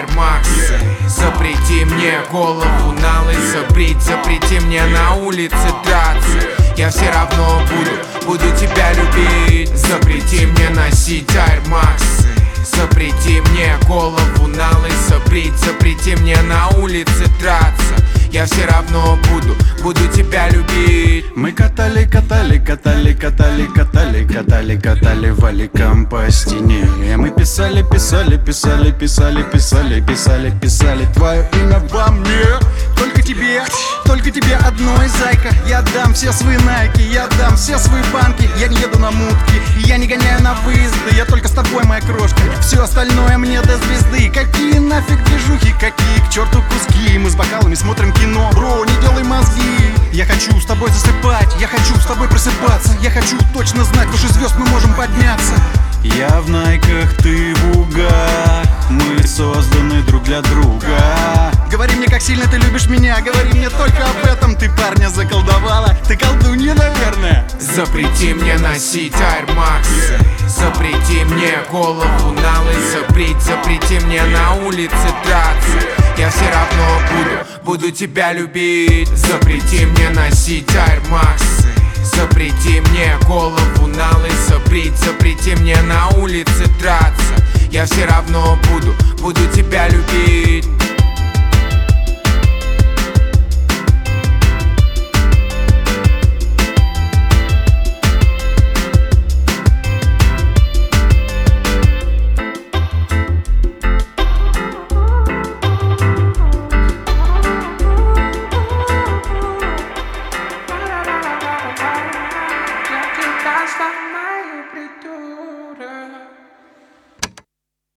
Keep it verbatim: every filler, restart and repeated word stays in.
Air Max. Запрети мне голову на лысо брить, запрети мне на улице драться. Я все равно буду, буду тебя любить. Запрети мне носить Air Max. Запрети мне голову на лысо брить, запрети мне на улице драться. Я все равно буду, буду тебя любить. Мы катали, катали, катали, катали, катали, катали, катали валиком по стене. Мы писали, писали, писали, писали, писали, писали, писали твое имя во мне. Только тебе, только тебе одной, зайка. Я дам все свои найки, я дам все свои банки. Я не еду на мутки, я не гоняю на выезды. Я только с тобой, моя крошка, все остальное мне до звезды. Какие нафиг движухи, какие к черту куски. Мы с бокалами смотрим кино, бро, не делай мозги. Я хочу с тобой засыпать, я хочу с тобой просыпаться. Я хочу точно знать, выше звезд мы можем подняться. Я в найках, ты в угах. Мы созданы друг для друга. Говори мне, как сильно ты любишь меня. Говори мне только об этом. Ты парня заколдовала, ты колдунья, наверное. Запрети мне носить Air Max. Запрети мне голову на лысо брить, запрети мне на улице драться. Я все равно буду, буду тебя любить. Запрети мне носить Air Max. Запрети мне голову на лысо брить, запрети мне на улице драться. Я все равно буду, буду тебя любить.